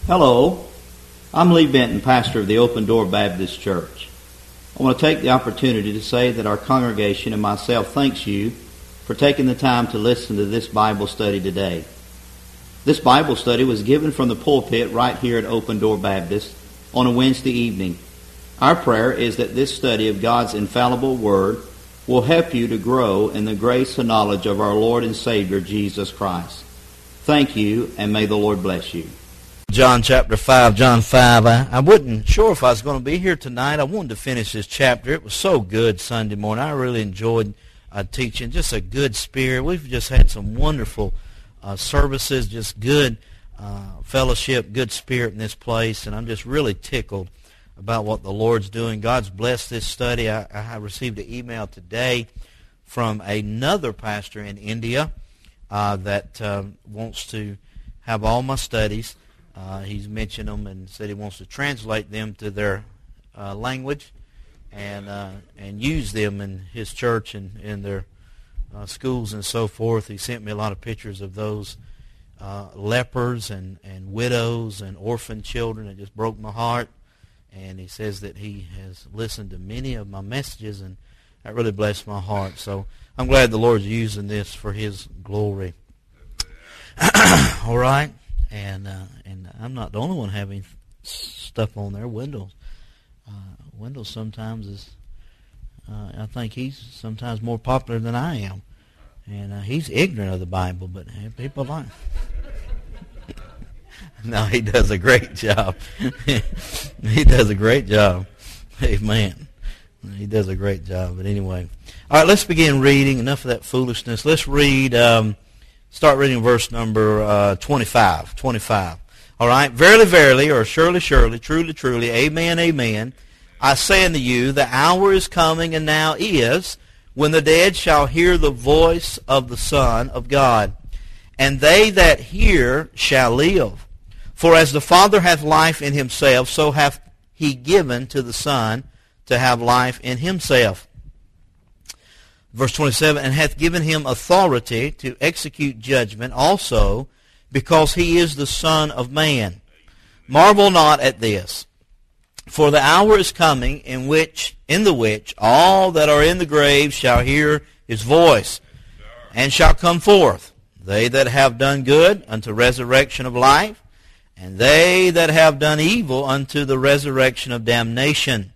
Hello, I'm Lee Benton, pastor of the Open Door Baptist Church. I want to take the opportunity to say that our congregation and myself thanks you for taking the time to listen to this Bible study today. This Bible study was given from the pulpit right here at Open Door Baptist on a Wednesday evening. Our prayer is that this study of God's infallible Word will help you to grow in the grace and knowledge of our Lord and Savior, Jesus Christ. Thank you, and may the Lord bless you. John chapter 5, John 5. I wasn't sure if I was going to be here tonight. I wanted to finish this chapter. It was so good Sunday morning. I really enjoyed teaching. Just a good spirit. We've just had some wonderful services, just good fellowship, good spirit in this place, and I'm just really tickled about what the Lord's doing. God's blessed this study. I received an email today from another pastor in India that wants to have all my studies. He's mentioned them and said he wants to translate them to their language and use them in his church and in their schools and so forth. He sent me a lot of pictures of those lepers and widows and orphan children. It just broke my heart. And he says that he has listened to many of my messages, and that really blessed my heart. So I'm glad the Lord's using this for His glory. All right. And I'm not the only one having stuff on there. Wendell sometimes is, I think he's sometimes more popular than I am. And he's ignorant of the Bible, but people like No, he does a great job. He does a great job. Amen. He does a great job. But anyway. All right, let's begin reading. Enough of that foolishness. Let's read, start reading verse number 25. 25. All right. Verily, verily, or surely, surely, truly, truly, amen, amen. I say unto you, the hour is coming, and now is, when the dead shall hear the voice of the Son of God. And they that hear shall live. For as the Father hath life in himself, so hath he given to the Son to have life in himself. Verse 27, and hath given him authority to execute judgment also, because he is the Son of Man. Marvel not at this. For the hour is coming in the which all that are in the grave shall hear his voice, and shall come forth. They that have done good unto resurrection of life, and they that have done evil unto the resurrection of damnation.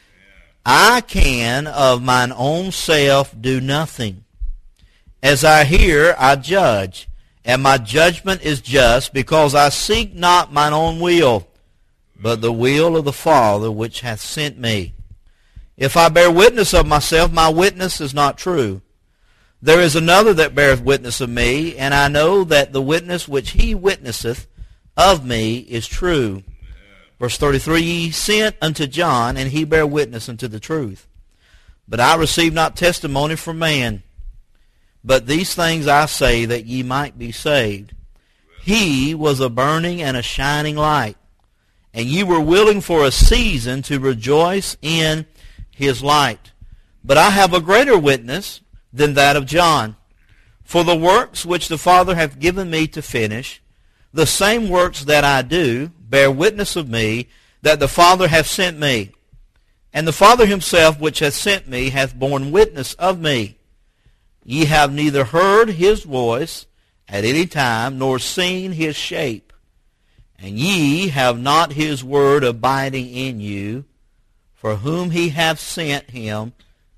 I can of mine own self do nothing. As I hear, I judge, and my judgment is just, because I seek not mine own will, but the will of the Father which hath sent me. If I bear witness of myself, my witness is not true. There is another that beareth witness of me, and I know that the witness which he witnesseth of me is true. Verse 33, ye sent unto John, and he bare witness unto the truth. But I receive not testimony from man. But these things I say, that ye might be saved. He was a burning and a shining light, and ye were willing for a season to rejoice in his light. But I have a greater witness than that of John. For the works which the Father hath given me to finish, the same works that I do, bear witness of me, that the Father hath sent me. And the Father himself which hath sent me hath borne witness of me. Ye have neither heard his voice at any time, nor seen his shape. And ye have not his word abiding in you, for whom he hath sent him,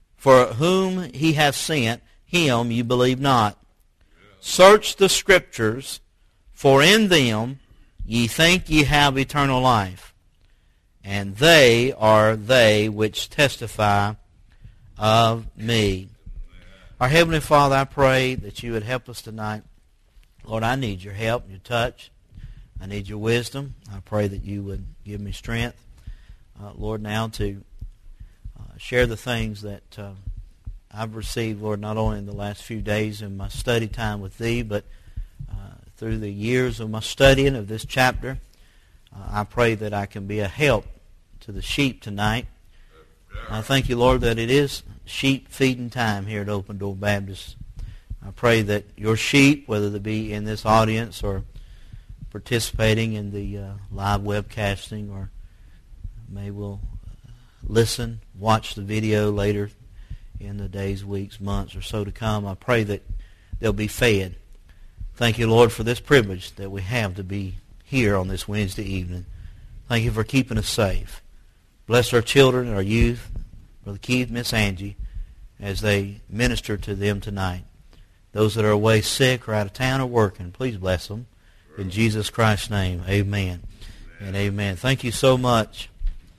you believe not. Search the Scriptures, for in them ye think ye have eternal life, and they are they which testify of me. Our Heavenly Father, I pray that you would help us tonight. Lord, I need your help, your touch. I need your wisdom. I pray that you would give me strength, Lord, now to share the things that I've received, Lord, not only in the last few days in my study time with thee, but through the years of my studying of this chapter. I pray that I can be a help to the sheep tonight. I thank you, Lord, that it is sheep feeding time here at Open Door Baptist. I pray that your sheep, whether they be in this audience or participating in the live webcasting, or maybe will listen, watch the video later in the days, weeks, months, or so to come. I pray that they'll be fed. Thank you, Lord, for this privilege that we have to be here on this Wednesday evening. Thank you for keeping us safe. Bless our children, our youth, Brother Keith, Miss Angie, as they minister to them tonight. Those that are away sick or out of town or working, please bless them. In Jesus Christ's name, amen and amen. Thank you so much.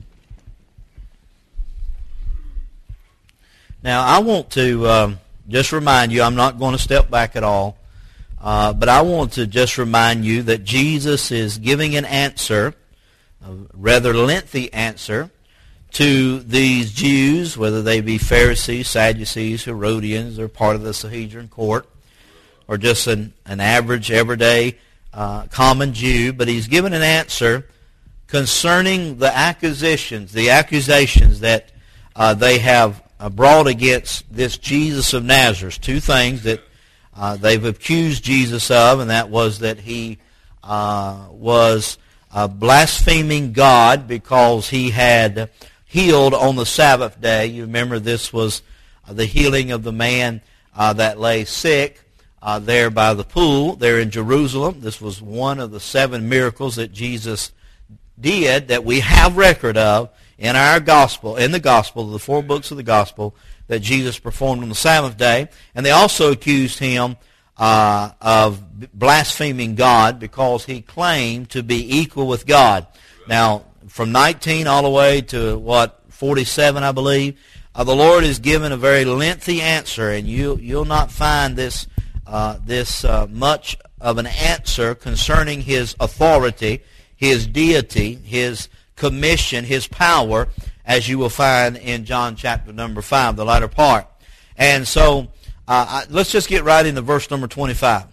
Now, I want to just remind you, I'm not going to step back at all, but I want to just remind you that Jesus is giving an answer, a rather lengthy answer, to these Jews, whether they be Pharisees, Sadducees, Herodians, or part of the Sanhedrin court, or just an average, everyday, common Jew. But he's given an answer concerning the accusations that they have brought against this Jesus of Nazareth. Two things that they've accused Jesus of, and that was that he was blaspheming God because he had healed on the Sabbath day. You remember this was the healing of the man that lay sick there by the pool there in Jerusalem. This was one of the 7 miracles that Jesus did that we have record of in our gospel, in the gospel, the 4 books of the gospel that Jesus performed on the Sabbath day. And they also accused him of blaspheming God because he claimed to be equal with God. Now, from 19 all the way to, 47, I believe, the Lord has given a very lengthy answer, and you'll not find this much of an answer concerning his authority, his deity, his commission, his power, as you will find in John chapter number 5, the latter part. And so, let's just get right into verse number 25.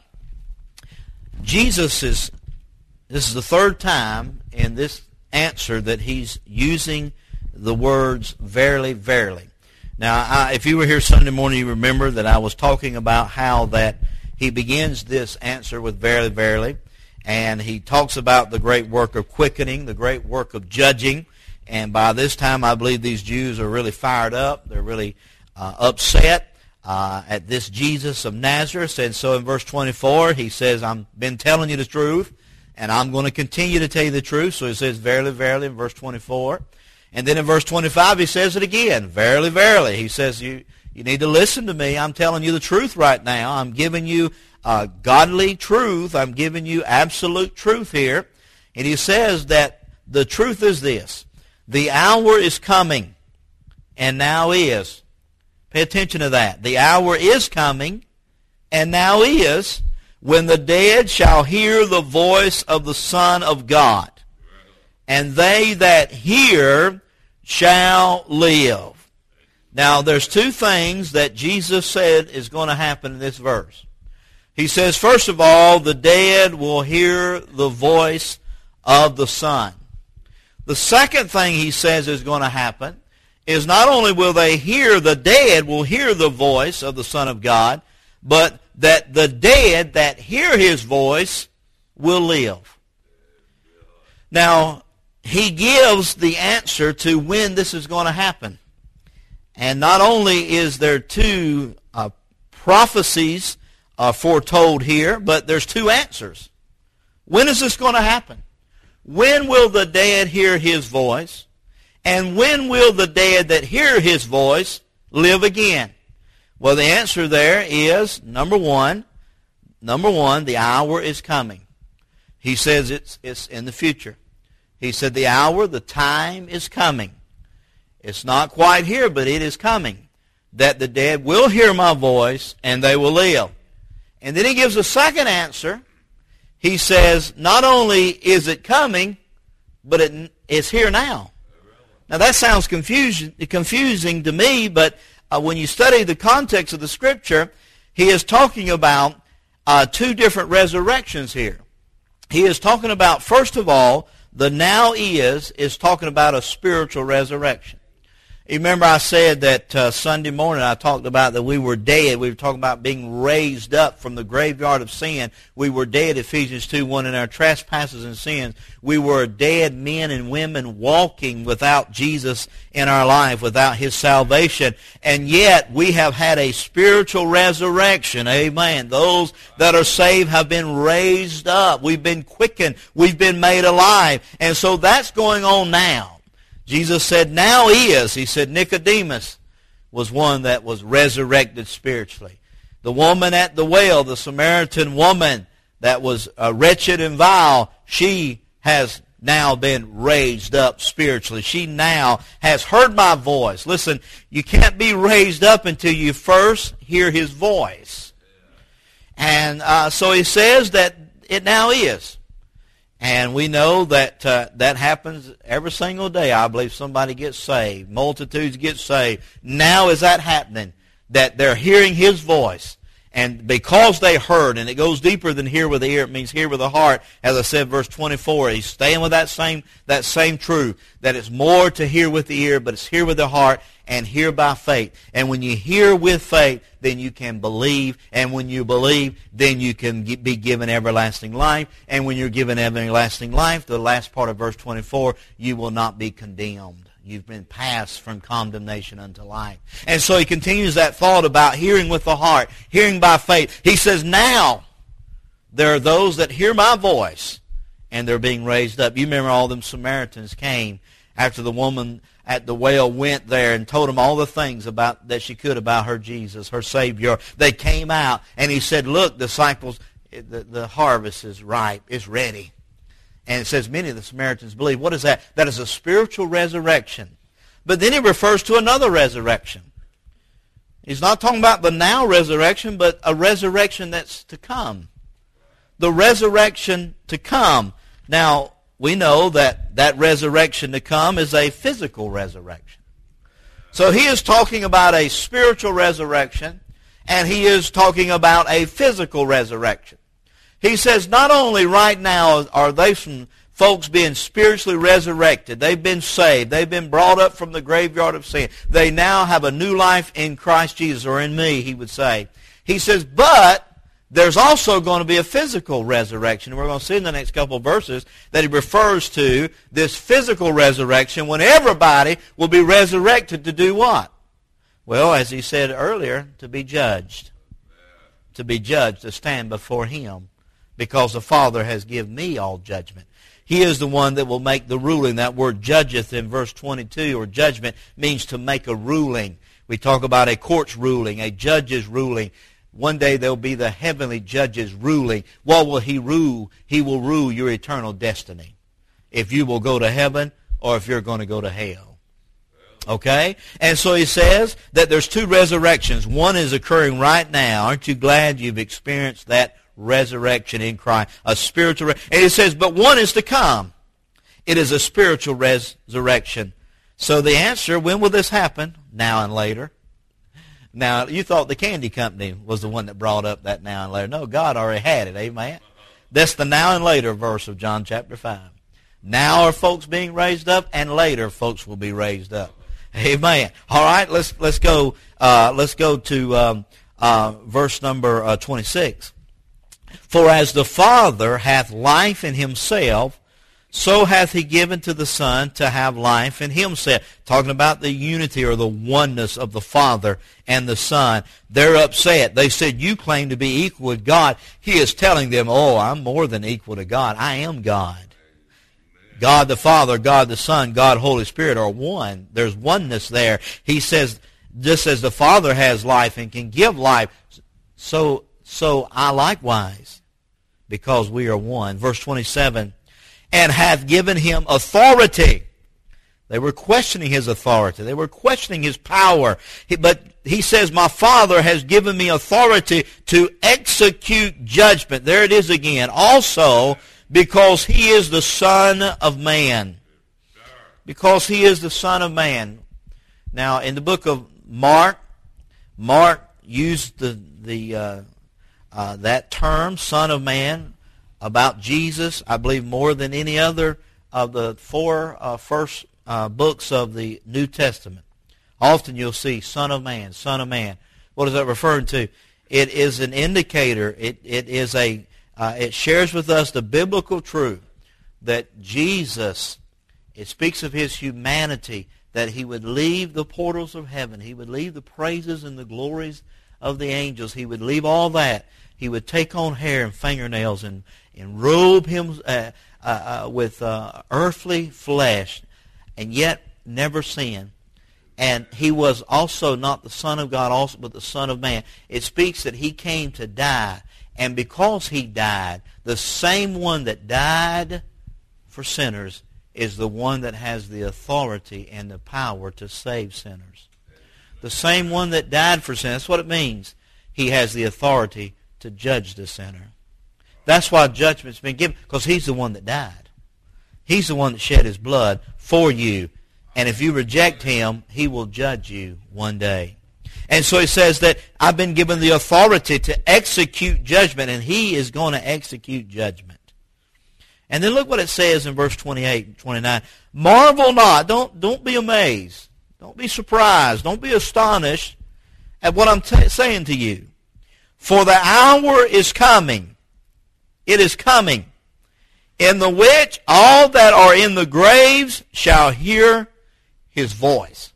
This is the 3rd time in this answer that he's using the words verily, verily. Now, if you were here Sunday morning, you remember that I was talking about how that he begins this answer with verily, verily, and he talks about the great work of quickening, the great work of judging, and by this time I believe these Jews are really fired up. They're really upset at this Jesus of Nazareth. And so in verse 24 he says, I've been telling you the truth, and I'm going to continue to tell you the truth. So he says, verily, verily, in verse 24. And then in verse 25, he says it again, verily, verily. He says, you need to listen to me. I'm telling you the truth right now. I'm giving you godly truth. I'm giving you absolute truth here. And he says that the truth is this. The hour is coming, and now is. Pay attention to that. The hour is coming, and now is, when the dead shall hear the voice of the Son of God, and they that hear shall live. Now, there's 2 things that Jesus said is going to happen in this verse. He says, first of all, the dead will hear the voice of the Son. The second thing he says is going to happen is not only will they hear, the dead will hear the voice of the Son of God, but that the dead that hear his voice will live. Now, he gives the answer to when this is going to happen. And not only is there 2 prophecies foretold here, but there's 2 answers. When is this going to happen? When will the dead hear his voice? And when will the dead that hear his voice live again? Well, the answer there is, number one, the hour is coming. He says it's in the future. He said the hour, the time is coming. It's not quite here, but it is coming, that the dead will hear my voice and they will live. And then he gives a second answer. He says, not only is it coming, but it's here now. Now that sounds confusing to me, but when you study the context of the Scripture, he is talking about 2 different resurrections here. He is talking about, first of all, the now is talking about a spiritual resurrection. You remember I said that Sunday morning I talked about that we were dead. We were talking about being raised up from the graveyard of sin. We were dead, Ephesians 2:1, in our trespasses and sins. We were dead men and women walking without Jesus in our life, without His salvation. And yet we have had a spiritual resurrection. Amen. Those that are saved have been raised up. We've been quickened. We've been made alive. And so that's going on now. Jesus said, now is. He said Nicodemus was one that was resurrected spiritually. The woman at the well, the Samaritan woman that was wretched and vile, she has now been raised up spiritually. She now has heard my voice. Listen, you can't be raised up until you first hear His voice. And so He says that it now is. And we know that that happens every single day. I believe somebody gets saved. Multitudes get saved. Now is that happening? That they're hearing His voice. And because they heard, and it goes deeper than hear with the ear, it means hear with the heart. As I said, verse 24, he's staying with that same truth, that it's more to hear with the ear, but it's hear with the heart and hear by faith. And when you hear with faith, then you can believe. And when you believe, then you can be given everlasting life. And when you're given everlasting life, the last part of verse 24, you will not be condemned. You've been passed from condemnation unto life. And so he continues that thought about hearing with the heart, hearing by faith. He says, now there are those that hear my voice, and they're being raised up. You remember all them Samaritans came after the woman at the well went there and told them all the things about that she could about her Jesus, her Savior. They came out, and he said, look, disciples, the harvest is ripe, it's ready. And it says many of the Samaritans believe. What is that? That is a spiritual resurrection. But then he refers to another resurrection. He's not talking about the now resurrection, but a resurrection that's to come. The resurrection to come. Now, we know that that resurrection to come is a physical resurrection. So he is talking about a spiritual resurrection, and he is talking about a physical resurrection. He says not only right now are they some folks being spiritually resurrected, they've been saved, they've been brought up from the graveyard of sin. They now have a new life in Christ Jesus, or in me, he would say. He says, but there's also going to be a physical resurrection. We're going to see in the next couple of verses that he refers to this physical resurrection when everybody will be resurrected to do what? Well, as he said earlier, to be judged. To be judged, to stand before him. Because the Father has given me all judgment. He is the one that will make the ruling. That word judgeth in verse 22, or judgment, means to make a ruling. We talk about a court's ruling, a judge's ruling. One day there will be the heavenly judge's ruling. What will he rule? He will rule your eternal destiny. If you will go to heaven, or if you're going to go to hell. Okay? And so he says that there's two resurrections. One is occurring right now. Aren't you glad you've experienced that resurrection in Christ? A spiritual and it says, but one is to come. It is a spiritual resurrection. So the answer, when will this happen? Now and later. Now, you thought the candy company was the one that brought up that now and later. No, God already had it. Amen. That's the now and later verse of John chapter 5. Now are folks being raised up, and later folks will be raised up. Amen. All right, let's go to verse number 26. For as the Father hath life in himself, so hath he given to the Son to have life in himself. Talking about the unity or the oneness of the Father and the Son. They're upset. They said, you claim to be equal with God. He is telling them, oh, I'm more than equal to God. I am God. God the Father, God the Son, God Holy Spirit are one. There's oneness there. He says, just as the Father has life and can give life, so I likewise, because we are one. Verse 27, and hath given him authority. They were questioning his authority. They were questioning his power. But he says, my Father has given me authority to execute judgment. There it is again. Also, because he is the Son of Man. Because he is the Son of Man. Now, in the book of Mark used that term, Son of Man, about Jesus, I believe more than any other of the four first books of the New Testament. Often you'll see Son of Man, Son of Man. What is that referring to? It is an indicator. It shares with us the biblical truth that Jesus, it speaks of his humanity, that he would leave the portals of heaven. He would leave the praises and the glories of the angels. He would leave all that. He would take on hair and fingernails and robe him with earthly flesh, and yet never sin. And he was also not the Son of God, also, but the Son of Man. It speaks that he came to die. And because he died, the same one that died for sinners is the one that has the authority and the power to save sinners. The same one that died for sinners, that's what it means. He has the authority to judge the sinner. That's why judgment's been given, because he's the one that died. He's the one that shed his blood for you. And if you reject him, he will judge you one day. And so he says that I've been given the authority to execute judgment, and he is going to execute judgment. And then look what it says in verse 28 and 29. Marvel not. Don't be amazed. Don't be surprised. Don't be astonished at what I'm saying to you. For the hour is coming. It is coming, in the which all that are in the graves shall hear his voice.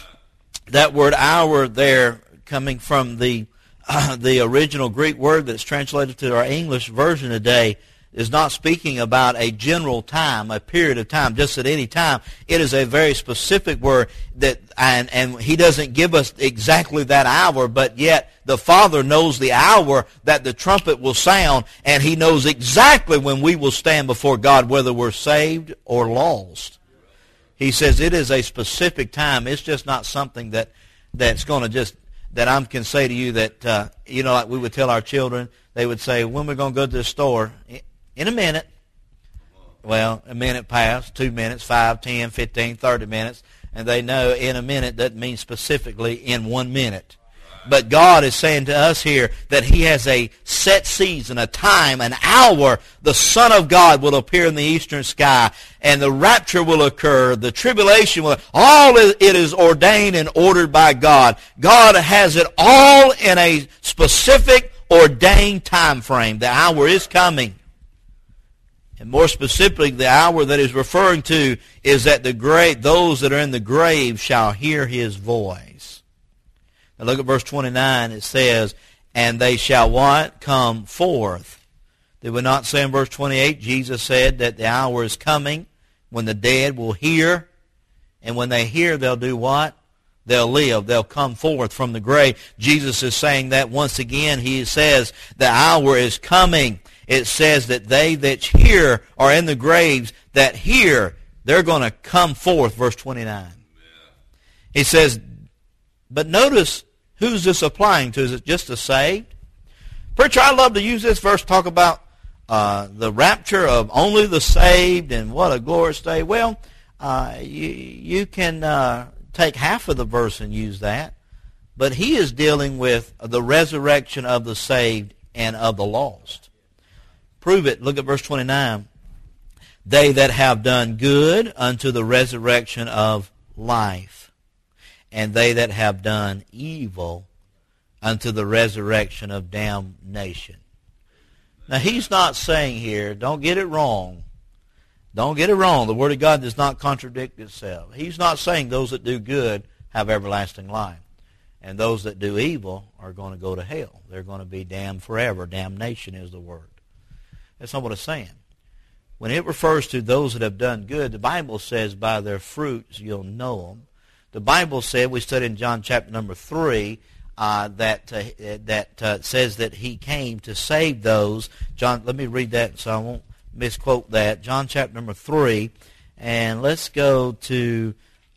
That word hour there, coming from the original Greek word that's translated to our English version today, is not speaking about a general time, a period of time, just at any time. It is a very specific word that, and he doesn't give us exactly that hour, but yet the Father knows the hour that the trumpet will sound, and he knows exactly when we will stand before God, whether we're saved or lost. He says it is a specific time. It's just not something that's going to just, that I can say to you that, like we would tell our children, they would say, when we're going to go to the store? In a minute. Well, a minute passed, 2 minutes, 5, 10, 15, 30 minutes, and they know in a minute doesn't mean specifically in 1 minute. But God is saying to us here that he has a set season, a time, an hour. The Son of God will appear in the eastern sky, and the rapture will occur, the tribulation will, all it is ordained and ordered by God. God has it all in a specific, ordained time frame. The hour is coming. And more specifically, the hour that is referring to is that those that are in the grave shall hear his voice. Now look at verse 29. It says, and they shall what? Come forth. Did we not say in verse 28, Jesus said that the hour is coming when the dead will hear, and when they hear, they'll do what? They'll live. They'll come forth from the grave. Jesus is saying that once again. He says the hour is coming. It says that they that hear are in the graves that hear, they're going to come forth, verse 29. He says, but notice, who's this applying to? Is it just the saved? Preacher, I love to use this verse to talk about the rapture of only the saved and what a glorious day. Well, you can take half of the verse and use that, but he is dealing with the resurrection of the saved and of the lost. Prove it. Look at verse 29. They that have done good unto the resurrection of life, and they that have done evil unto the resurrection of damnation. Now he's not saying here, don't get it wrong. Don't get it wrong. The Word of God does not contradict itself. He's not saying those that do good have everlasting life, and those that do evil are going to go to hell. They're going to be damned forever. Damnation is the word. That's not what it's saying. When it refers to those that have done good, the Bible says by their fruits you'll know them. The Bible said, we studied in John chapter number 3, that says that he came to save those. John, let me read that so I won't misquote that. John chapter number 3, and let's go to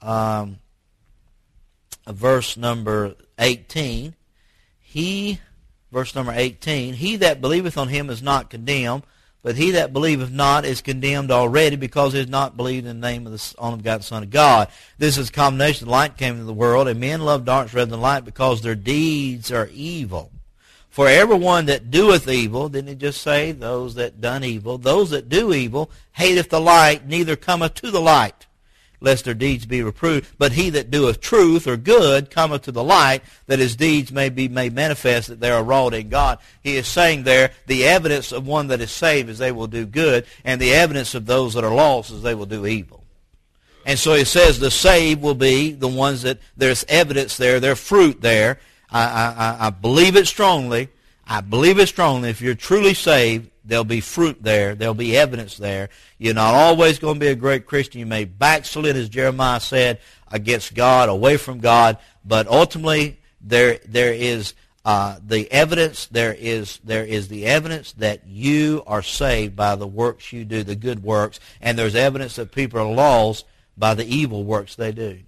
verse number 18. Verse number 18, he that believeth on him is not condemned, but he that believeth not is condemned already, because he has not believed in the name of the only begotten Son of God. This is condemnation. The light came into the world, and men love darkness rather than light, because their deeds are evil. For everyone that doeth evil, didn't he just say, those that done evil, those that do evil, hateth the light, neither cometh to the light, lest their deeds be reproved. But he that doeth truth or good cometh to the light, that his deeds may be made manifest, that they are wrought in God. He is saying there, the evidence of one that is saved is they will do good, and the evidence of those that are lost is they will do evil. And so he says the saved will be the ones that there's evidence there, there's fruit there. I believe it strongly. I believe it strongly. If you're truly saved, there'll be fruit there. There'll be evidence there. You're not always going to be a great Christian. You may backslid, as Jeremiah said, against God, away from God. But ultimately, there is the evidence. There is the evidence that you are saved by the works you do, the good works. And there's evidence that people are lost by the evil works they do.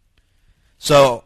So,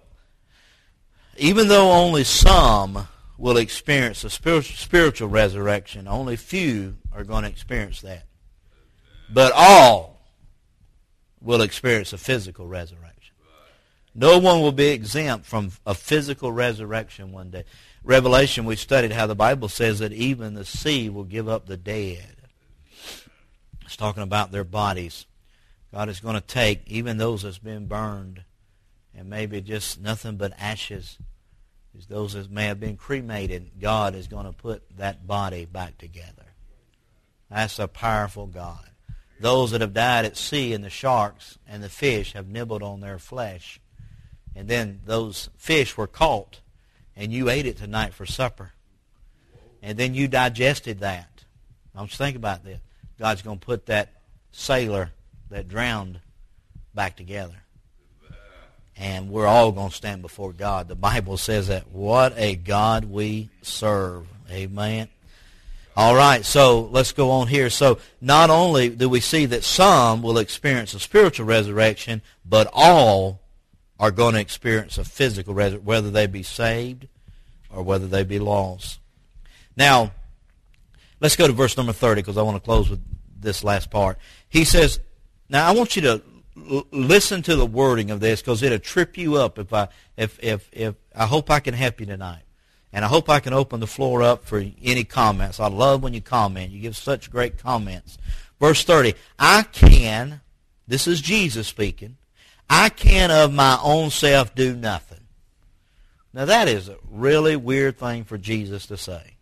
even though only some will experience a spiritual resurrection, only few are going to experience that. But all will experience a physical resurrection. No one will be exempt from a physical resurrection one day. Revelation, we studied how the Bible says that even the sea will give up the dead. It's talking about their bodies. God is going to take even those that's been burned and maybe just nothing but ashes. As those that may have been cremated, God is going to put that body back together. That's a powerful God. Those that have died at sea and the sharks and the fish have nibbled on their flesh. And then those fish were caught and you ate it tonight for supper. And then you digested that. Now just think about this. God's going to put that sailor that drowned back together. And we're all going to stand before God. The Bible says that. What a God we serve. Amen. All right, so let's go on here. So not only do we see that some will experience a spiritual resurrection, but all are going to experience a physical resurrection, whether they be saved or whether they be lost. Now, let's go to verse number 30 because I want to close with this last part. He says, now I want you to listen to the wording of this because it'll trip you up if I hope I can help you tonight. And I hope I can open the floor up for any comments. I love when you comment. You give such great comments. Verse 30, I can, this is Jesus speaking, I can of my own self do nothing. Now that is a really weird thing for Jesus to say.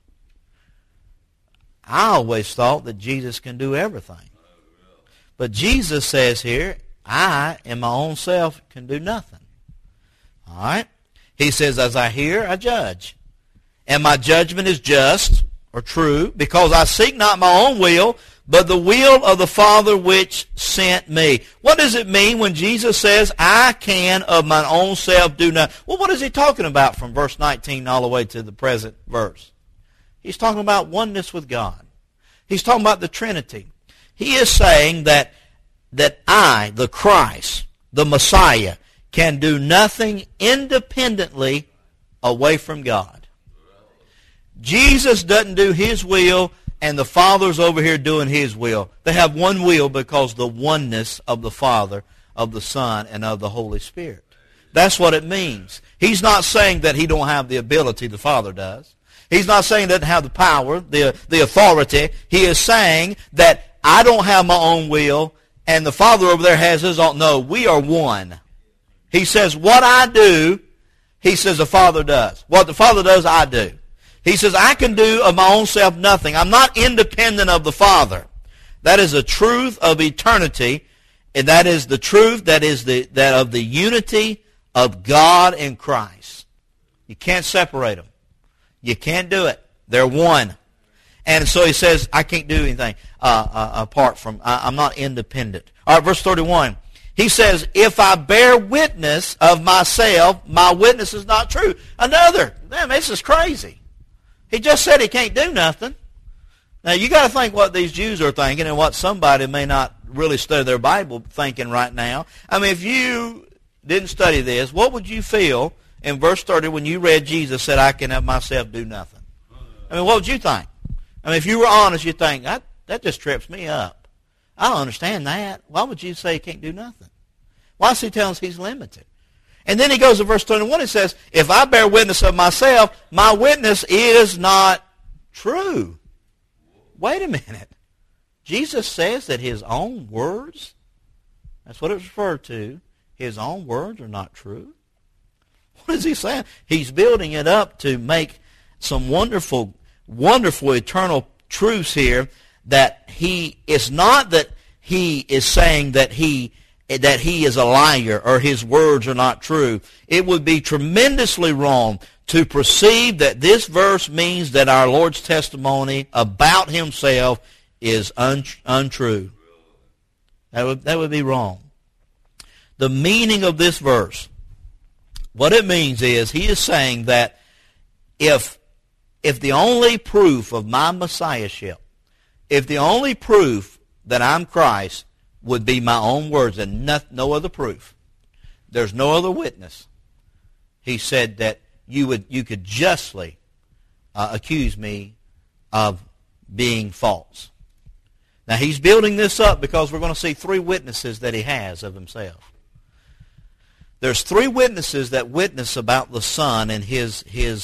I always thought that Jesus can do everything. But Jesus says here, I, in my own self, can do nothing. All right? He says, as I hear, I judge. And my judgment is just or true, because I seek not my own will, but the will of the Father which sent me. What does it mean when Jesus says, I can of my own self do nothing? Well, what is he talking about from verse 19 all the way to the present verse? He's talking about oneness with God. He's talking about the Trinity. He is saying that I, the Christ, the Messiah, can do nothing independently away from God. Jesus doesn't do his will, and the Father's over here doing his will. They have one will because the oneness of the Father, of the Son, and of the Holy Spirit. That's what it means. He's not saying that he don't have the ability the Father does. He's not saying he doesn't have the power, the authority. He is saying that I don't have my own will, and the Father over there has his own. No, we are one. He says, what I do, he says the Father does. What the Father does, I do. He says, I can do of my own self nothing. I'm not independent of the Father. That is a truth of eternity, and that is the truth that of the unity of God and Christ. You can't separate them. You can't do it. They're one. And so he says, I can't do anything apart from, I'm not independent. All right, verse 31. He says, if I bear witness of myself, my witness is not true. Another, man, this is crazy. He just said he can't do nothing. Now, you got to think what these Jews are thinking and what somebody may not really study their Bible thinking right now. I mean, if you didn't study this, what would you feel in verse 30 when you read Jesus said, I can of myself do nothing? I mean, what would you think? I mean, if you were honest, you'd think, that just trips me up. I don't understand that. Why would you say he can't do nothing? Why is he telling us he's limited? And then he goes to verse 21 and says, if I bear witness of myself, my witness is not true. Wait a minute. Jesus says that his own words, That's what it's referred to. His own words are not true. What is he saying? He's building it up to make some wonderful, wonderful eternal truths here, that it's not that he is saying that he is a liar or his words are not true. It would be tremendously wrong to perceive that this verse means that our Lord's testimony about himself is untrue. That would be wrong. The meaning of this verse, what it means is he is saying that if the only proof of my messiahship, if the only proof that I'm Christ would be my own words and no other proof, there's no other witness, he said that you could justly accuse me of being false. Now he's building this up because we're going to see three witnesses that he has of himself. There's three witnesses that witness about the Son and his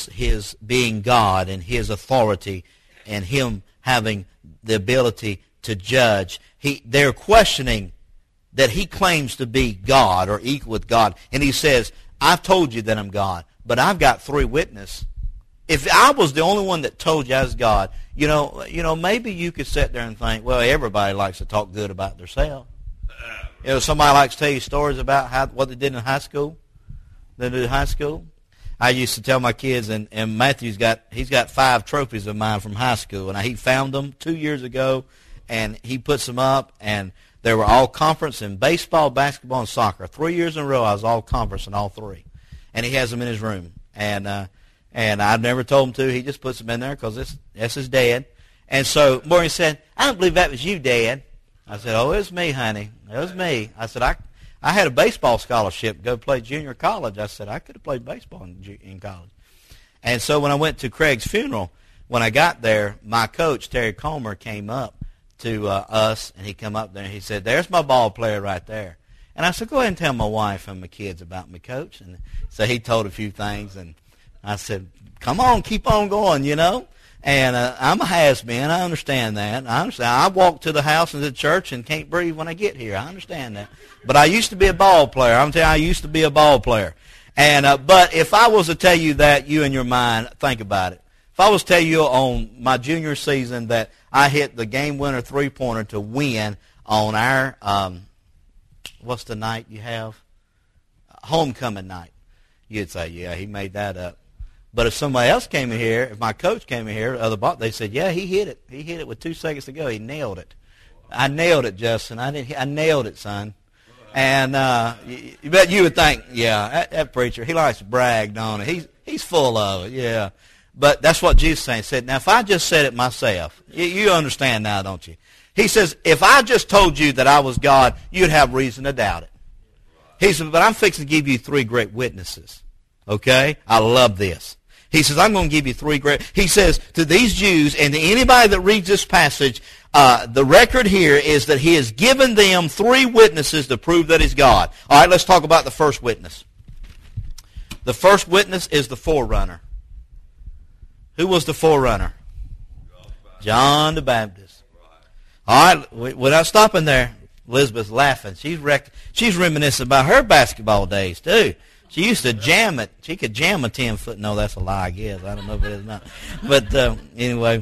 being God and his authority and him having the ability to judge. They're questioning that he claims to be God or equal with God. And he says, I've told you that I'm God, but I've got three witnesses. If I was the only one that told you I was God, you know, maybe you could sit there and think, well, everybody likes to talk good about themselves. You know, somebody likes to tell you stories about what they did in high school. They did in high school. I used to tell my kids, and Matthew's he's got 5 trophies of mine from high school, and he found them 2 years ago, and he puts them up, and they were all conference in baseball, basketball, and soccer. 3 years in a row, I was all conference in all 3, and he has them in his room, and I've never told him to. He just puts them in there because that's his dad. And so Morgan said, I don't believe that was you, Dad. I said, oh, it was me, honey. It was me. I said, I had a baseball scholarship to go play junior college. I said, I could have played baseball in college. And so when I went to Craig's funeral, when I got there, my coach, Terry Comer, came up to us, and he come up there, and he said, there's my ball player right there. And I said, go ahead and tell my wife and my kids about me, Coach. And so he told a few things, and I said, come on, keep on going, you know. And I'm a has-been. I understand that. I walk to the house and to the church and can't breathe when I get here. I understand that. But I used to be a ball player. I'm telling you, I used to be a ball player. And but if I was to tell you that, you in your mind, think about it. If I was to tell you on my junior season that I hit the game-winner three-pointer to win on our, what's the night you have? Homecoming night. You'd say, yeah, he made that up. But if somebody else came in here, if my coach came in here, they said, yeah, he hit it. He hit it with 2 seconds to go. He nailed it. I nailed it, Justin. I nailed it, son. And you bet you would think, yeah, that preacher, he likes to brag, don't he? He's full of it, yeah. But that's what Jesus said. Now, if I just said it myself, you understand now, don't you? He says, if I just told you that I was God, you'd have reason to doubt it. He said, but I'm fixing to give you 3 great witnesses. Okay? I love this. He says, I'm going to give you 3 great... He says to these Jews and to anybody that reads this passage, the record here is that he has given them 3 witnesses to prove that he's God. All right, let's talk about the first witness. The first witness is the forerunner. Who was the forerunner? John the Baptist. All right, we're not stopping there. Elizabeth's laughing. She's reminiscing about her basketball days, too. She used to jam it. She could jam a 10-foot. No, that's a lie, I guess. I don't know if it is or not. But anyway.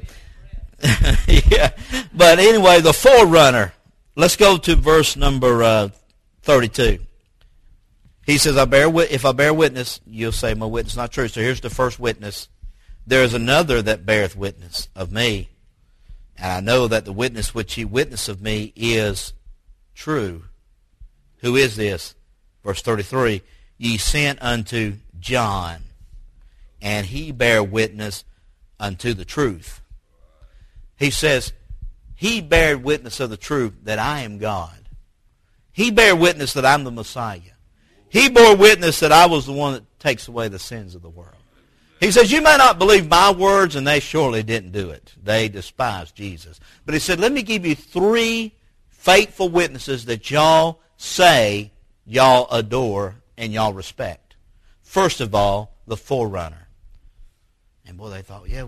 Yeah. But anyway, the forerunner. Let's go to verse number 32. He says, if I bear witness, you'll say my witness is not true. So here's the first witness. There is another that beareth witness of me. And I know that the witness which he witnessed of me is true. Who is this? Verse 33. Ye sent unto John, and he bare witness unto the truth. He says, he bare witness of the truth that I am God. He bare witness that I'm the Messiah. He bore witness that I was the one that takes away the sins of the world. He says, you may not believe my words, and they surely didn't do it. They despised Jesus. But he said, let me give you 3 faithful witnesses that y'all say y'all adore and y'all respect. First of all, the forerunner. And boy, they thought, yeah,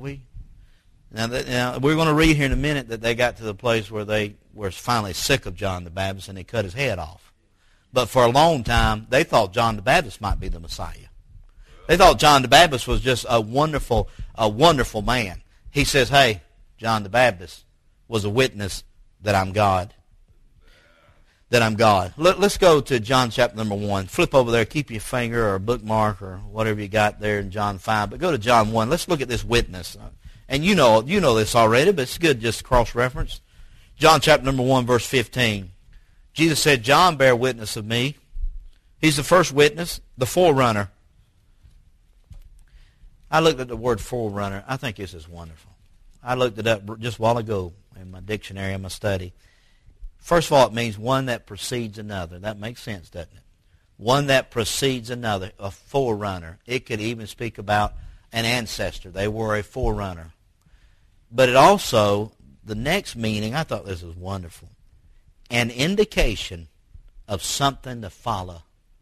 Now we're going to read here in a minute that they got to the place where they were finally sick of John the Baptist and they cut his head off. But for a long time, they thought John the Baptist might be the Messiah. They thought John the Baptist was just a wonderful man. He says, hey, John the Baptist was a witness that I'm God. That I'm God. Let's go to John chapter number 1. Flip over there. Keep your finger or a bookmark or whatever you got there in John 5. But go to John 1. Let's look at this witness. And you know this already, but it's good just cross-reference. John chapter number 1, verse 15. Jesus said, John bare witness of me. He's the first witness, the forerunner. I looked at the word forerunner. I think this is wonderful. I looked it up just a while ago in my dictionary, in my study. First of all, it means one that precedes another. That makes sense, doesn't it? One that precedes another, a forerunner. It could even speak about an ancestor. They were a forerunner. But it also, the next meaning, I thought this was wonderful, an indication of something to follow.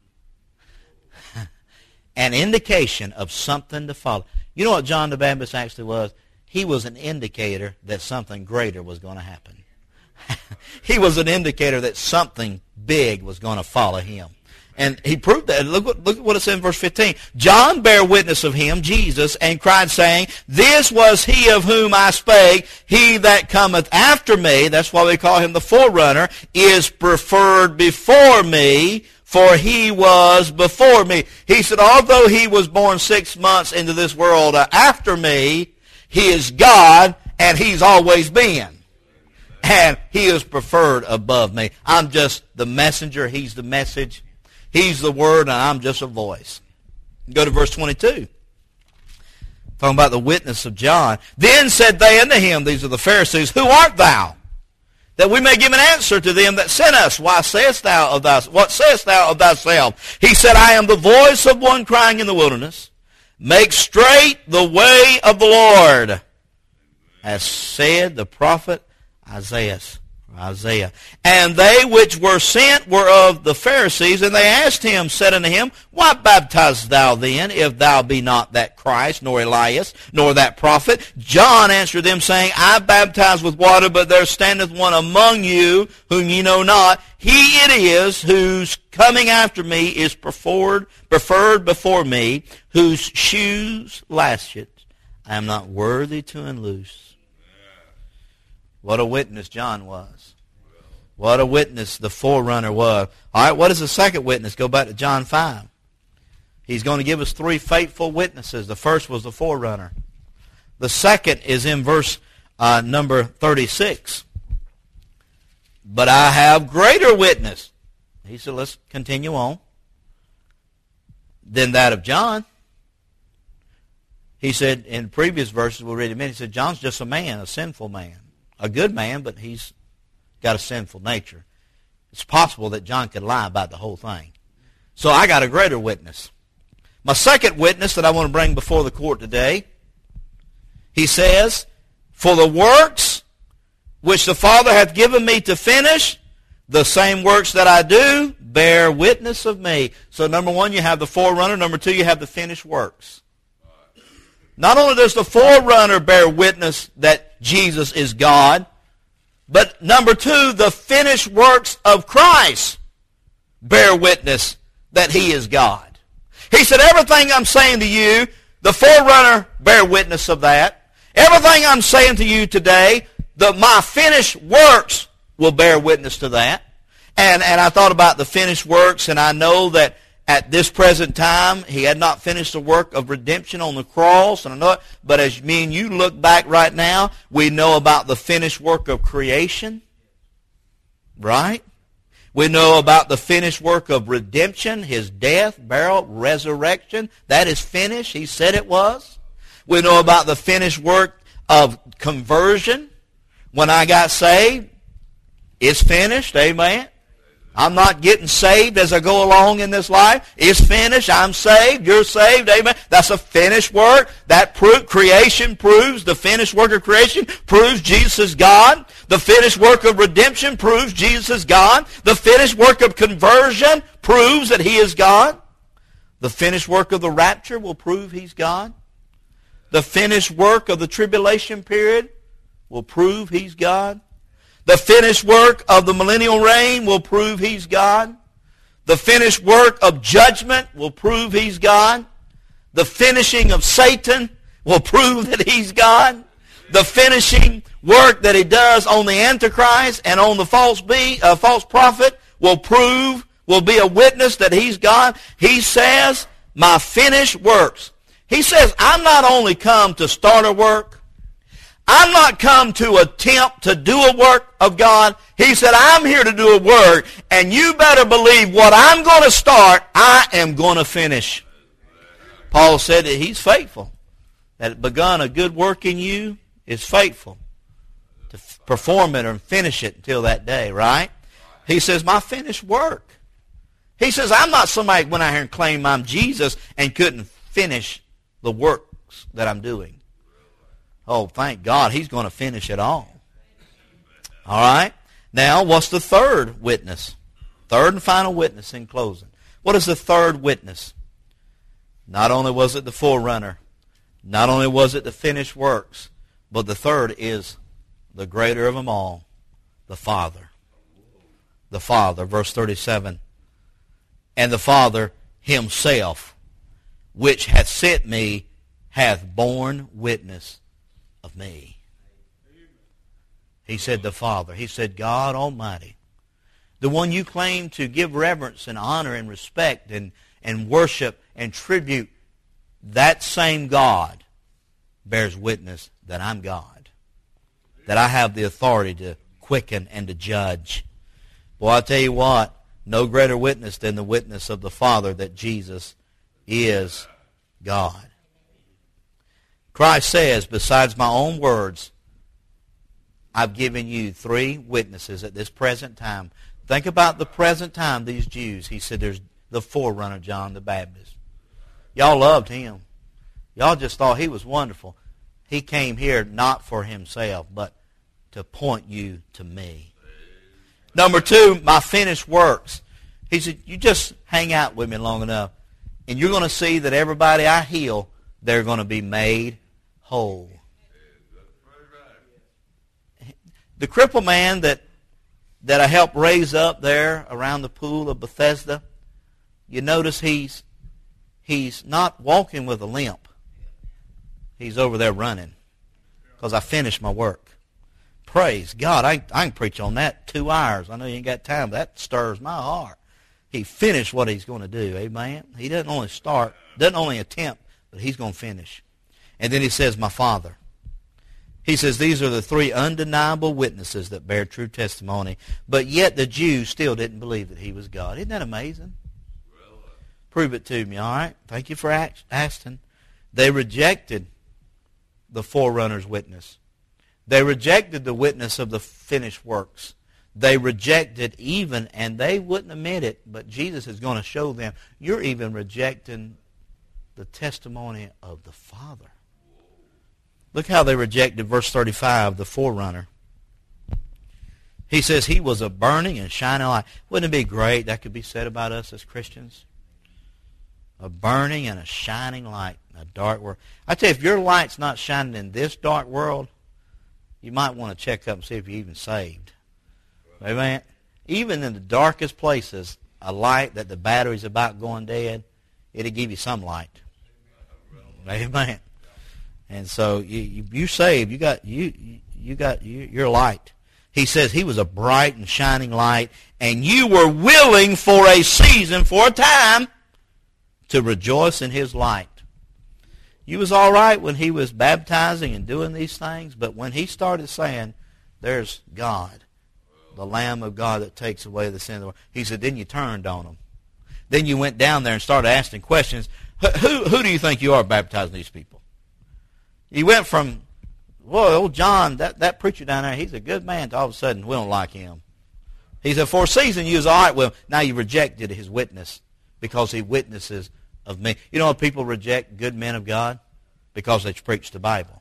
An indication of something to follow. You know what John the Baptist actually was? He was an indicator that something greater was going to happen. He was an indicator that something big was going to follow him. And he proved that. Look what it says in verse 15. John bare witness of him, Jesus, and cried, saying, This was he of whom I spake. He that cometh after me, that's why we call him the forerunner, is preferred before me, for he was before me. He said, although he was born 6 months into this world after me, he is God, and he's always been. And he is preferred above me. I'm just the messenger. He's the message. He's the word, and I'm just a voice. Go to verse 22. Talking about the witness of John. Then said they unto him, these are the Pharisees, Who art thou? That we may give an answer to them that sent us. What sayest thou of thyself? He said, I am the voice of one crying in the wilderness. Make straight the way of the Lord. As said the prophet Isaiah. And they which were sent were of the Pharisees, and they asked him, said unto him, Why baptizest thou then, if thou be not that Christ, nor Elias, nor that prophet? John answered them, saying, I baptize with water, but there standeth one among you, whom ye know not. He it is whose coming after me is preferred before me, whose shoes latchet I am not worthy to unloose. What a witness John was. What a witness the forerunner was. All right, what is the second witness? Go back to John 5. He's going to give us 3 faithful witnesses. The first was the forerunner. The second is in verse number 36. But I have greater witness. He said, let's continue on. Than that of John. He said in previous verses we read a minute, he said, John's just a man, a sinful man. A good man, but he's got a sinful nature. It's possible that John could lie about the whole thing. So I got a greater witness. My second witness that I want to bring before the court today, he says, For the works which the Father hath given me to finish, the same works that I do, bear witness of me. So number 1, you have the forerunner. Number 2, you have the finished works. Not only does the forerunner bear witness that Jesus is God, but number 2, the finished works of Christ bear witness that he is God. He said, everything I'm saying to you, the forerunner bear witness of that. Everything I'm saying to you today, my finished works will bear witness to that. And I thought about the finished works, and I know that at this present time, he had not finished the work of redemption on the cross, and I know it, but as me and you look back right now, we know about the finished work of creation, right? We know about the finished work of redemption, his death, burial, resurrection. That is finished. He said it was. We know about the finished work of conversion. When I got saved, it's finished, amen. I'm not getting saved as I go along in this life. It's finished. I'm saved. You're saved. Amen. That's a finished work. That creation proves, the finished work of creation proves Jesus is God. The finished work of redemption proves Jesus is God. The finished work of conversion proves that he is God. The finished work of the rapture will prove he's God. The finished work of the tribulation period will prove he's God. The finished work of the millennial reign will prove he's God. The finished work of judgment will prove he's God. The finishing of Satan will prove that he's God. The finishing work that he does on the Antichrist and on the false prophet will be a witness that he's God. He says, my finished works. He says, I'm not only come to start a work. I'm not come to attempt to do a work of God. He said, I'm here to do a work, and you better believe what I'm going to start, I am going to finish. Paul said that he's faithful. That had begun a good work in you is faithful to perform it or finish it until that day, right? He says, my finished work. He says, I'm not somebody who went out here and claimed I'm Jesus and couldn't finish the works that I'm doing. Oh, thank God, he's going to finish it all. All right? Now, what's the third witness? Third and final witness in closing. What is the third witness? Not only was it the forerunner, not only was it the finished works, but the third is the greater of them all, the Father. The Father, verse 37. And the Father himself, which hath sent me, hath borne witness of me. He said the Father. He said God Almighty. The one you claim to give reverence and honor and respect and worship and tribute, that same God bears witness that I'm God. That I have the authority to quicken and to judge. Boy, I'll tell you what, no greater witness than the witness of the Father that Jesus is God. Christ says, besides my own words, I've given you 3 witnesses at this present time. Think about the present time, these Jews. He said there's the forerunner, John the Baptist. Y'all loved him. Y'all just thought he was wonderful. He came here not for himself, but to point you to me. Number 2, my finished works. He said, you just hang out with me long enough, and you're going to see that everybody I heal, they're going to be made whole. The crippled man that I helped raise up there around the pool of Bethesda, you notice he's not walking with a limp. He's over there running because I finished my work. Praise God. I can preach on that 2 hours. I know you ain't got time, but that stirs my heart. He finished what he's going to do. Amen. He doesn't only start, doesn't only attempt, but he's going to finish. And then he says, my Father. He says, these are the 3 undeniable witnesses that bear true testimony. But yet the Jews still didn't believe that he was God. Isn't that amazing? Prove it to me, all right? Thank you for asking. They rejected the forerunner's witness. They rejected the witness of the finished works. They rejected even, and they wouldn't admit it, but Jesus is going to show them, you're even rejecting the testimony of the Father. Look how they rejected verse 35, the forerunner. He says he was a burning and shining light. Wouldn't it be great that could be said about us as Christians? A burning and a shining light in a dark world. I tell you, if your light's not shining in this dark world, you might want to check up and see if you're even saved. Amen? Even in the darkest places, a light that the battery's about going dead, it'll give you some light. Amen. And so you saved, you got your light. He says he was a bright and shining light, and you were willing for a season, for a time, to rejoice in his light. You was all right when he was baptizing and doing these things, but when he started saying, there's God, the Lamb of God that takes away the sin of the world, he said, then you turned on him. Then you went down there and started asking questions. Who do you think you are baptizing these people? You went from, well, old John, that preacher down there, he's a good man, to all of a sudden, we don't like him. He said, for a season you was all right with him. Now you rejected his witness because he witnesses of me. You know, people reject good men of God because they preach the Bible.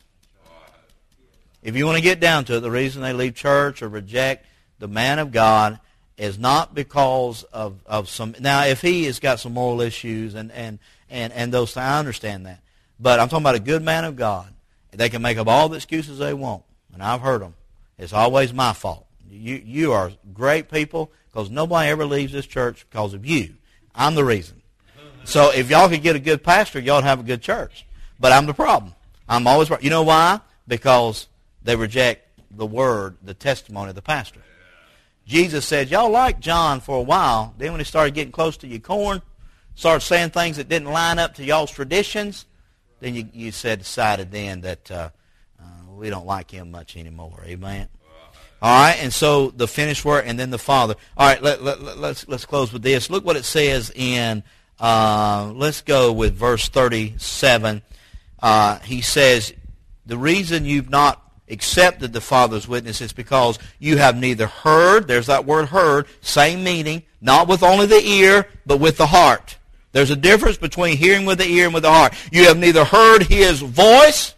If you want to get down to it, the reason they leave church or reject the man of God is not because of some... Now, if he has got some moral issues and those things, I understand that. But I'm talking about a good man of God. They can make up all the excuses they want, and I've heard them. It's always my fault. You are great people, because nobody ever leaves this church because of you. I'm the reason. So if y'all could get a good pastor, y'all would have a good church. But I'm the problem. I'm always right. You know why? Because they reject the word, the testimony of the pastor. Jesus said, y'all liked John for a while. Then when he started getting close to your corn, started saying things that didn't line up to y'all's traditions, then you decided then that we don't like him much anymore. Amen? All right, and so the finished work and then the Father. All right, let's close with this. Look what it says in, let's go with verse 37. He says, the reason you've not accepted the Father's witness is because you have neither heard, there's that word heard, same meaning, not with only the ear, but with the heart. There's a difference between hearing with the ear and with the heart. You have neither heard his voice,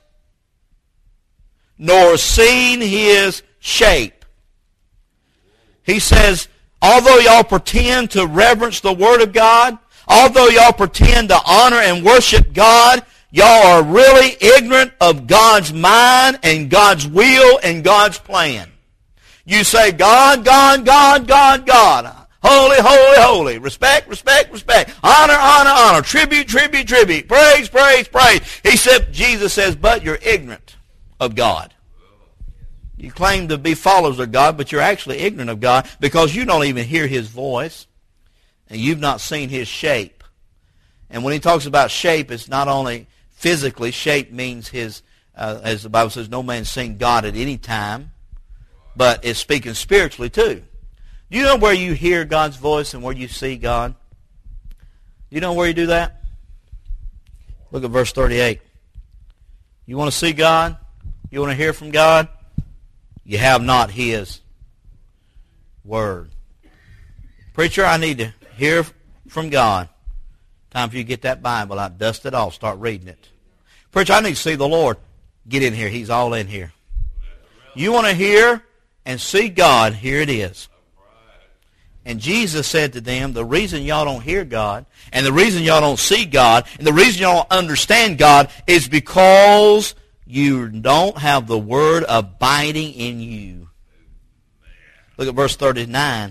nor seen his shape. He says, although y'all pretend to reverence the Word of God, although y'all pretend to honor and worship God, y'all are really ignorant of God's mind and God's will and God's plan. You say, God, God, God, God, God. Holy, holy, holy. Respect, respect, respect. Honor, honor, honor. Tribute, tribute, tribute. Praise, praise, praise. Jesus says, but you're ignorant of God. You claim to be followers of God, but you're actually ignorant of God because you don't even hear his voice and you've not seen his shape. And when he talks about shape, it's not only physically. Shape means his, as the Bible says, no man's seen God at any time, but it's speaking spiritually too. Do you know where you hear God's voice and where you see God? Do you know where you do that? Look at verse 38. You want to see God? You want to hear from God? You have not his word. Preacher, I need to hear from God. Time for you to get that Bible out, dust it off, start reading it. Preacher, I need to see the Lord. Get in here. He's all in here. You want to hear and see God? Here it is. And Jesus said to them, the reason y'all don't hear God, and the reason y'all don't see God, and the reason y'all don't understand God is because you don't have the Word abiding in you. Look at verse 39.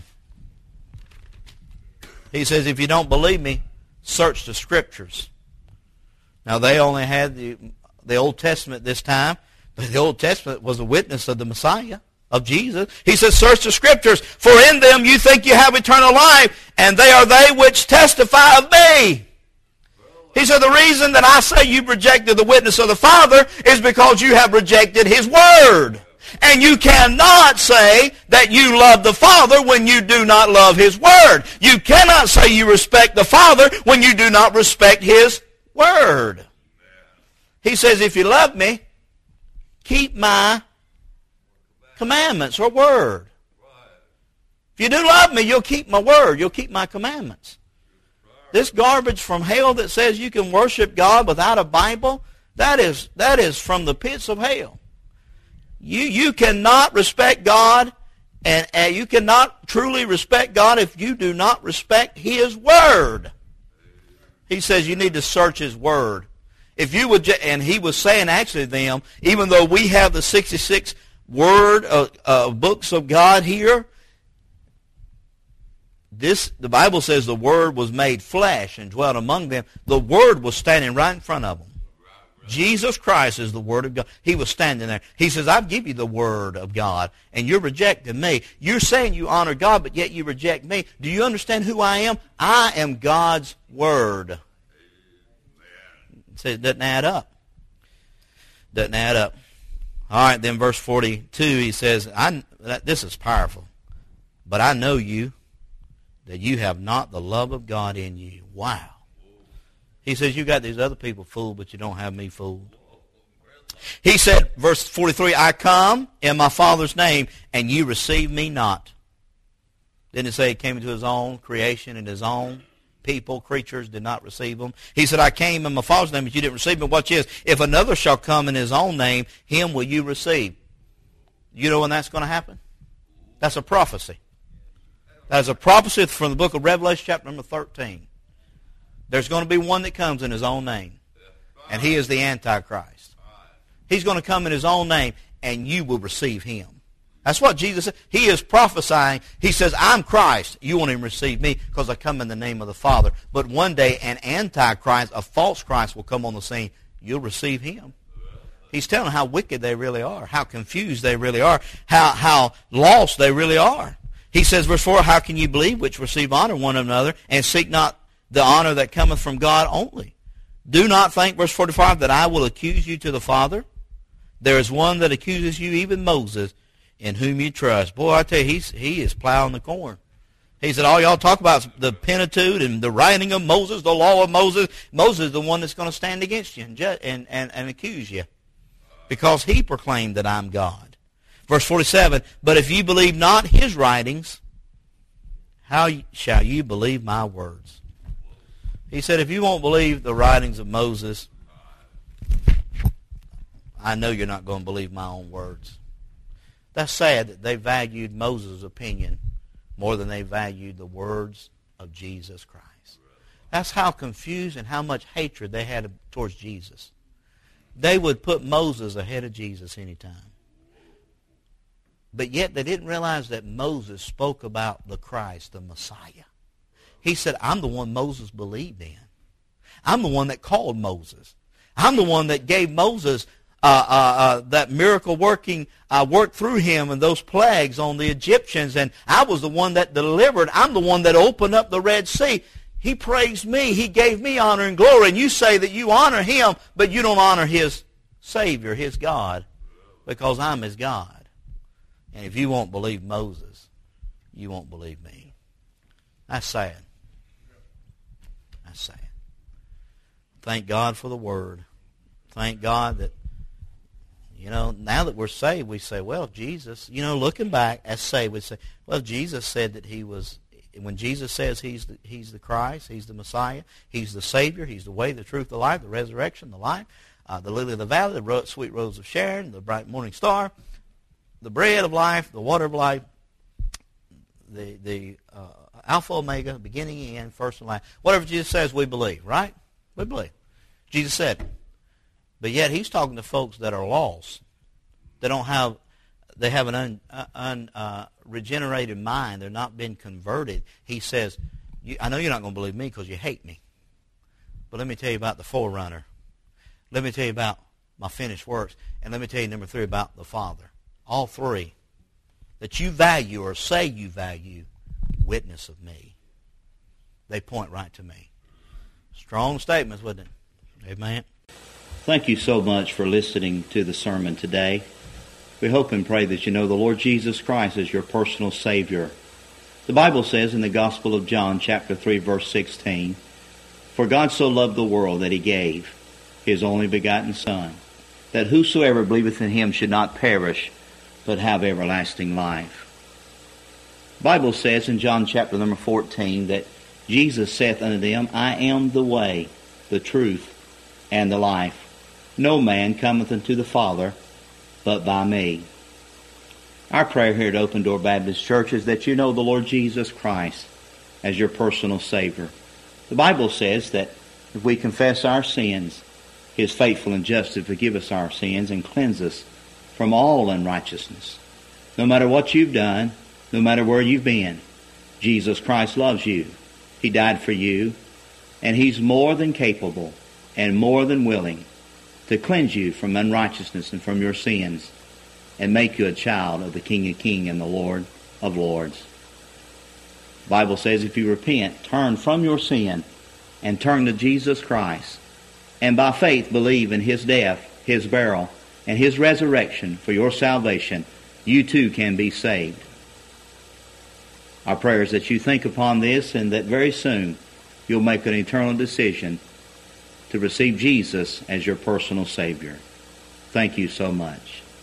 He says, if you don't believe me, search the Scriptures. Now, they only had the Old Testament this time, but the Old Testament was a witness of the Messiah, of Jesus. He says, search the Scriptures, for in them you think you have eternal life, and they are they which testify of me. He said, the reason that I say you've rejected the witness of the Father is because you have rejected his Word. And you cannot say that you love the Father when you do not love his Word. You cannot say you respect the Father when you do not respect his Word. He says, if you love me, keep my commandments or word. If you do love me, you'll keep my word. You'll keep my commandments. This garbage from hell that says you can worship God without a Bible, that is from the pits of hell. You cannot respect God, and you cannot truly respect God if you do not respect his Word. He says you need to search his Word. If you would, and he was saying actually to them, even though we have the 66 books of God here, the Bible says the Word was made flesh and dwelt among them. The Word was standing right in front of them. Jesus Christ is the Word of God. He was standing there. He says, I've given you the Word of God, and you're rejecting me. You're saying you honor God, but yet you reject me. Do you understand who I am? I am God's Word. So it doesn't add up. Doesn't add up. All right, then verse 42, he says, this is powerful. But I know you, that you have not the love of God in you. Wow. He says, you got these other people fooled, but you don't have me fooled. He said, verse 43, I come in my Father's name, and you receive me not. Didn't it say he came into his own creation, and his own people, creatures, did not receive him? He said, I came in my Father's name, but you didn't receive me. Watch this. If another shall come in his own name, him will you receive. You know when that's going to happen? That's a prophecy. That's a prophecy from the book of Revelation, chapter number 13. There's going to be one that comes in his own name, and he is the Antichrist. He's going to come in his own name, and you will receive him. That's what Jesus said. He is prophesying. He says, I'm Christ. You won't even receive me because I come in the name of the Father. But one day an antichrist, a false Christ will come on the scene. You'll receive him. He's telling how wicked they really are, how confused they really are, how lost they really are. He says, verse 4, how can you believe which receive honor one of another and seek not the honor that cometh from God only? Do not think, verse 45, that I will accuse you to the Father. There is one that accuses you, even Moses, in whom you trust. Boy, I tell you, he is plowing the corn. He said, all y'all talk about the Pentateuch and the writing of Moses, the law of Moses. Moses is the one that's going to stand against you and accuse you because he proclaimed that I'm God. Verse 47, but if you believe not his writings, how shall you believe my words? He said, if you won't believe the writings of Moses, I know you're not going to believe my own words. That's sad that they valued Moses' opinion more than they valued the words of Jesus Christ. That's how confused and how much hatred they had towards Jesus. They would put Moses ahead of Jesus anytime. But yet they didn't realize that Moses spoke about the Christ, the Messiah. He said, I'm the one Moses believed in. I'm the one that called Moses. I'm the one that gave Moses that miracle working work through him and those plagues on the Egyptians. And I was the one that delivered. I'm the one that opened up the Red Sea. He praised me. He gave me honor and glory. And you say that you honor him, but you don't honor his Savior, his God, because I'm his God. And if you won't believe Moses, you won't believe me. That's sad. That's sad. Thank God for the Word. Thank God that, now that we're saved, we say, well, Jesus, looking back as saved, we say, well, Jesus said that he was, when Jesus says he's the Christ, he's the Messiah, he's the Savior, he's the way, the truth, the life, the resurrection, the life, the lily of the valley, the sweet rose of Sharon, the bright morning star, the bread of life, the water of life, the Alpha, Omega, beginning and end, first and last. Whatever Jesus says, we believe, right? We believe. Jesus said it. But yet he's talking to folks that are lost. They have an unregenerated mind. They're not been converted. He says, I know you're not going to believe me because you hate me. But let me tell you about the forerunner. Let me tell you about my finished works. And let me tell you, number 3, about the Father. All 3 that you value or say you value witness of me. They point right to me. Strong statements, wasn't it? Amen. Thank you so much for listening to the sermon today. We hope and pray that you know the Lord Jesus Christ as your personal Savior. The Bible says in the Gospel of John, chapter 3, verse 16, for God so loved the world that he gave his only begotten Son, that whosoever believeth in him should not perish, but have everlasting life. The Bible says in John chapter number 14 that Jesus saith unto them, I am the way, the truth, and the life. No man cometh unto the Father but by me. Our prayer here at Open Door Baptist Church is that you know the Lord Jesus Christ as your personal Savior. The Bible says that if we confess our sins, he is faithful and just to forgive us our sins and cleanse us from all unrighteousness. No matter what you've done, no matter where you've been, Jesus Christ loves you. He died for you, and he's more than capable and more than willing to cleanse you from unrighteousness and from your sins and make you a child of the King of Kings and the Lord of Lords. The Bible says if you repent, turn from your sin and turn to Jesus Christ, and by faith believe in his death, his burial, and his resurrection for your salvation, you too can be saved. Our prayer is that you think upon this and that very soon you'll make an eternal decision to receive Jesus as your personal Savior. Thank you so much.